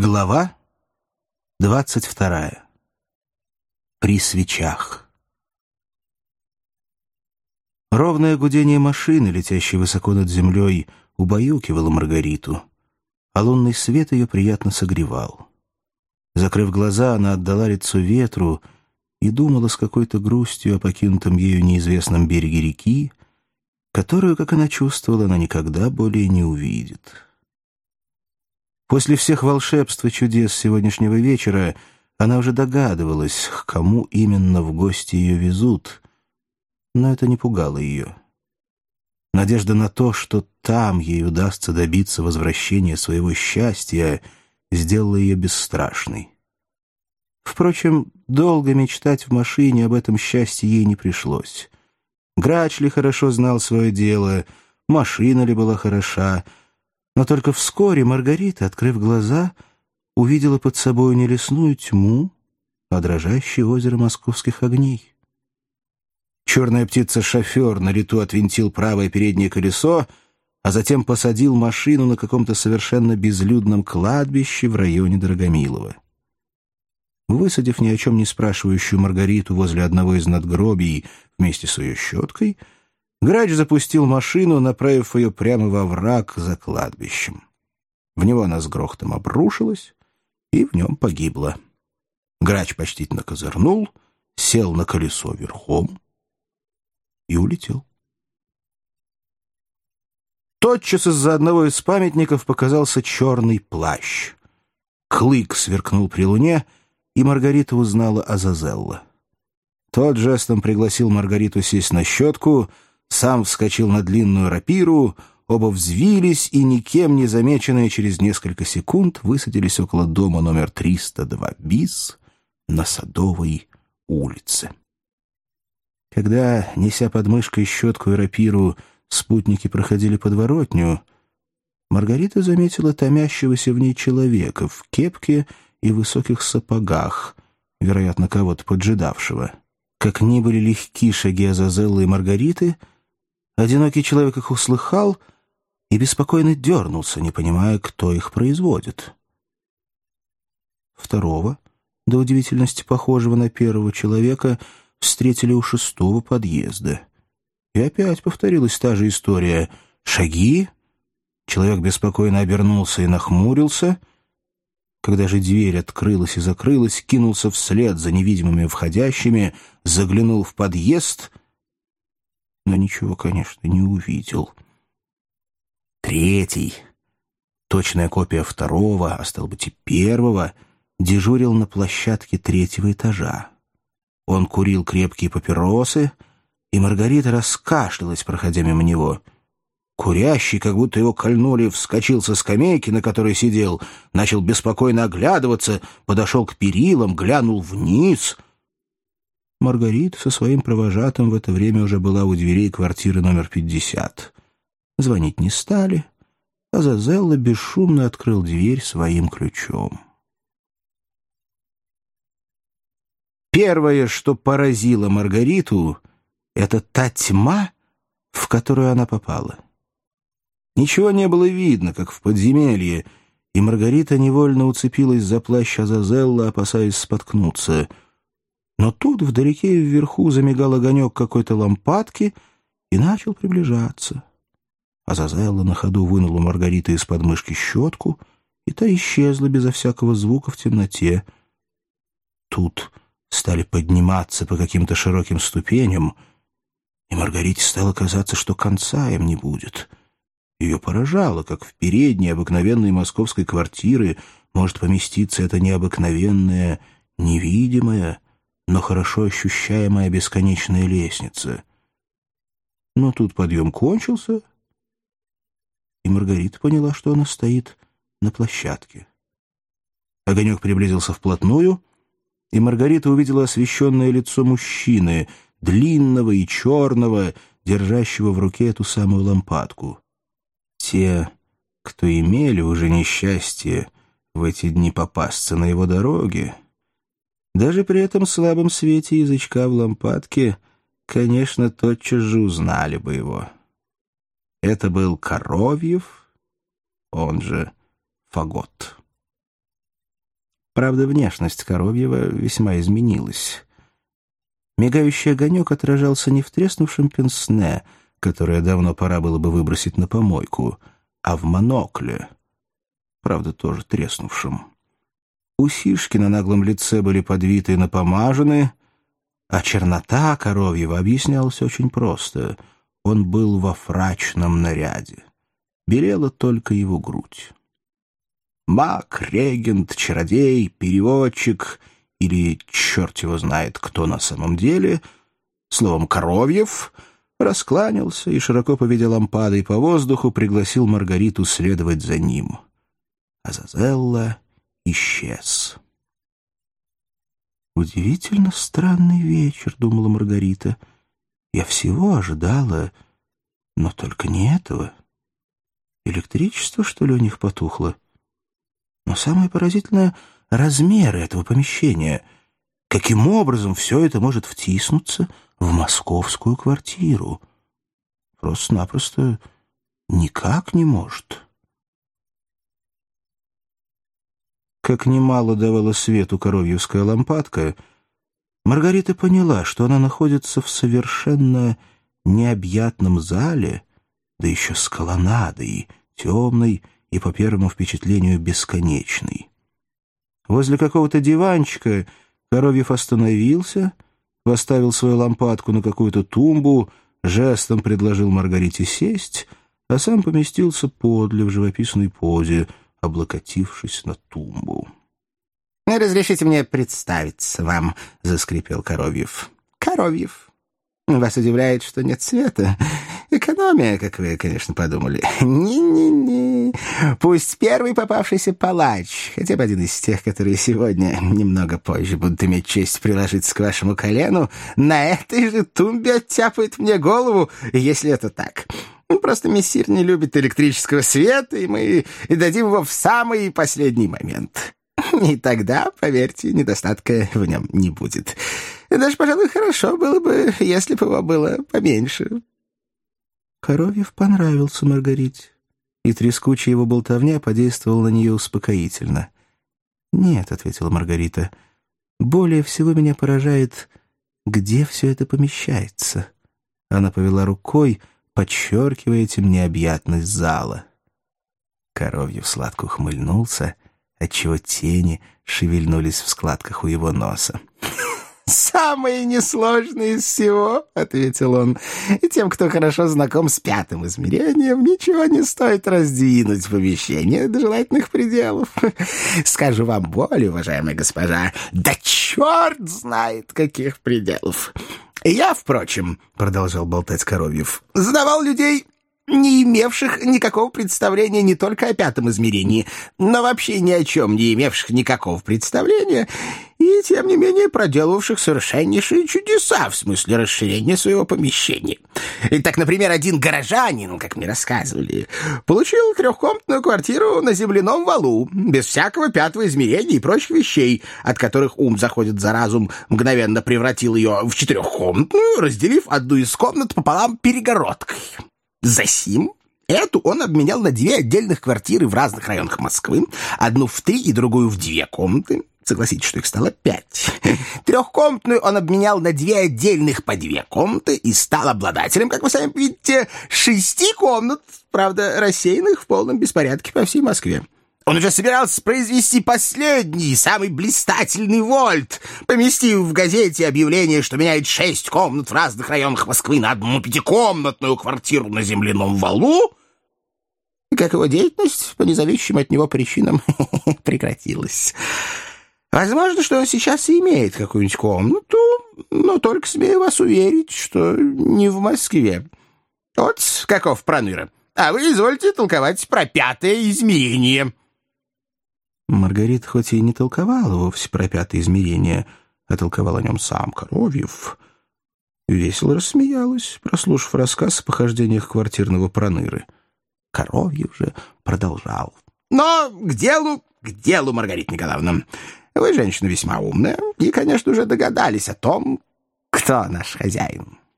Глава 22. При свечах. Ровное гудение машины, летящей высоко над землей, убаюкивало Маргариту, а лунный свет ее приятно согревал. Закрыв глаза, она отдала лицо ветру и думала с какой-то грустью о покинутом ею неизвестном береге реки, которую, как она чувствовала, она никогда более не увидит. После всех волшебств и чудес сегодняшнего вечера она уже догадывалась, к кому именно в гости ее везут, но это не пугало ее. Надежда на то, что там ей удастся добиться возвращения своего счастья, сделала ее бесстрашной. Впрочем, долго мечтать в машине об этом счастье ей не пришлось. Грач ли хорошо знал свое дело, машина ли была хороша, но только вскоре Маргарита, открыв глаза, увидела под собой не лесную тьму, а дрожащее озеро московских огней. Черная птица-шофер на лету отвинтил правое переднее колесо, а затем посадил машину на каком-то совершенно безлюдном кладбище в районе Дорогомилова. Высадив ни о чем не спрашивающую Маргариту возле одного из надгробий вместе с ее щеткой, Грач запустил машину, направив ее прямо во враг за кладбищем. В него она с грохотом обрушилась и в нем погибла. Грач почтительно козырнул, сел на колесо верхом и улетел. Тотчас из-за одного из памятников показался черный плащ. Клык сверкнул при луне, и Маргарита узнала Азазелла. Тот жестом пригласил Маргариту сесть на щетку, сам вскочил на длинную рапиру, оба взвились и, никем не замеченные, через несколько секунд высадились около дома номер 302 БИС на Садовой улице. Когда, неся под мышкой щетку и рапиру, спутники проходили подворотню, Маргарита заметила томящегося в ней человека в кепке и высоких сапогах, вероятно, кого-то поджидавшего. Как ни были легки шаги Азазеллы и Маргариты, одинокий человек их услыхал и беспокойно дернулся, не понимая, кто их производит. Второго, до удивительности похожего на первого человека, встретили у 6-го подъезда. И опять повторилась та же история. Шаги, человек беспокойно обернулся и нахмурился. Когда же дверь открылась и закрылась, кинулся вслед за невидимыми входящими, заглянул в подъезд, но ничего, конечно, не увидел. Третий, точная копия второго, а стало быть и первого, дежурил на площадке 3-го этажа. Он курил крепкие папиросы, и Маргарита раскашлялась, проходя мимо него. Курящий, как будто его кольнули, вскочил со скамейки, на которой сидел, начал беспокойно оглядываться, подошел к перилам, глянул вниз. Маргарита со своим провожатым в это время уже была у дверей квартиры номер 50. Звонить не стали, а Азазелла бесшумно открыл дверь своим ключом. Первое, что поразило Маргариту, — это та тьма, в которую она попала. Ничего не было видно, как в подземелье, и Маргарита невольно уцепилась за плащ Азазелла, опасаясь споткнуться. Но тут вдалеке и вверху замигал огонек какой-то лампадки и начал приближаться. Азазелла на ходу вынул у Маргариты из подмышки щетку, и та исчезла безо всякого звука в темноте. Тут стали подниматься по каким-то широким ступеням, и Маргарите стало казаться, что конца им не будет. Ее поражало, как в передней обыкновенной московской квартиры может поместиться эта необыкновенная, невидимая, но хорошо ощущаемая бесконечная лестница. Но тут подъем кончился, и Маргарита поняла, что она стоит на площадке. Огонек приблизился вплотную, и Маргарита увидела освещенное лицо мужчины, длинного и черного, держащего в руке эту самую лампадку. Те, кто имели уже несчастье в эти дни попасться на его дороге, даже при этом слабом свете язычка в лампадке, конечно, тотчас же узнали бы его. Это был Коровьев, он же Фагот. Правда, внешность Коровьева весьма изменилась. Мигающий огонек отражался не в треснувшем пенсне, которое давно пора было бы выбросить на помойку, а в монокле, правда, тоже треснувшем. Усишки на наглом лице были подвиты и напомажены, а чернота Коровьева объяснялась очень просто. Он был во фрачном наряде. Белела только его грудь. Маг, регент, чародей, переводчик или черт его знает кто на самом деле, словом, Коровьев, раскланялся и, широко поведя лампадой по воздуху, пригласил Маргариту следовать за ним. Азазелла исчез. «Удивительно странный вечер», — думала Маргарита. «Я всего ожидала, но только не этого. Электричество, что ли, у них потухло? Но самое поразительное — размеры этого помещения. Каким образом все это может втиснуться в московскую квартиру? Просто-напросто никак не может». Как немало давала свету коровьевская лампадка, Маргарита поняла, что она находится в совершенно необъятном зале, да еще с колоннадой, темной и, по первому впечатлению, бесконечной. Возле какого-то диванчика Коровьев остановился, поставил свою лампадку на какую-то тумбу, жестом предложил Маргарите сесть, а сам поместился подле в живописной позе, облокотившись на тумбу. «Разрешите мне представиться вам», — заскрипел Коровьев. «Коровьев. Вас удивляет, что нет света? Экономия, как вы, конечно, подумали. Не-не-не. Пусть первый попавшийся палач, хотя бы один из тех, которые сегодня, немного позже, будут иметь честь приложиться к вашему колену, на этой же тумбе оттяпает мне голову, если это так. Просто мессир не любит электрического света, и мы дадим его в самый последний момент. И тогда, поверьте, недостатка в нем не будет. Даже, пожалуй, хорошо было бы, если бы его было поменьше». Коровьев понравился Маргарите, и трескучая его болтовня подействовала на нее успокоительно. «Нет», — ответила Маргарита, — «более всего меня поражает, где все это помещается». Она повела рукой, подчеркивая этим необъятность зала. Коровьев сладко ухмыльнулся, отчего тени шевельнулись в складках у его носа. «Самое несложное из всего», — ответил он, — «и тем, кто хорошо знаком с пятым измерением, ничего не стоит раздвинуть помещение до желательных пределов. Скажу вам более, уважаемая госпожа, да черт знает каких пределов. Я, впрочем, — продолжал болтать Коровьев, — знавал людей, не имевших никакого представления не только о пятом измерении, но вообще ни о чем не имевших никакого представления и, тем не менее, проделавших совершеннейшие чудеса в смысле расширения своего помещения. И так, например, один горожанин, как мне рассказывали, получил трехкомнатную квартиру на земляном валу, без всякого пятого измерения и прочих вещей, от которых ум заходит за разум, мгновенно превратил ее в четырехкомнатную, разделив одну из комнат пополам перегородкой. Засим эту он обменял на 2 отдельных квартиры в разных районах Москвы, одну в 3 и другую в 2 комнаты. Согласитесь, что их стало 5. Трехкомнатную он обменял на 2 отдельных по 2 комнаты и стал обладателем, как вы сами видите, 6 комнат, правда, рассеянных в полном беспорядке по всей Москве. Он уже собирался произвести последний, самый блистательный вольт, поместив в газете объявление, что меняет 6 комнат в разных районах Москвы на одну 5-комнатную квартиру на земляном валу, и как его деятельность по независимым от него причинам прекратилась. Возможно, что он сейчас и имеет какую-нибудь комнату, но только смею вас уверить, что не в Москве. Вот каков проныра. А вы извольте толковать про 5-е измерение». Маргарита хоть и не толковала вовсе про 5-е измерение, а толковал о нем сам Коровьев, весело рассмеялась, прослушав рассказ о похождениях квартирного проныры. Коровьев же продолжал. «Но к делу, Маргарита Николаевна. Вы женщина весьма умная и, конечно, уже догадались о том, кто наш хозяин.